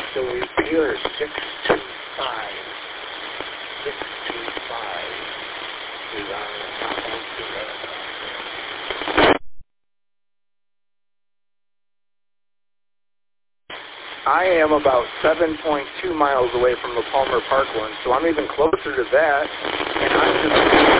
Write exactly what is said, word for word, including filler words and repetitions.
So we are six two five. six two five is on the top of the I am about seven point two miles away from the Palmer Park one, so I'm even closer to that, and I'm just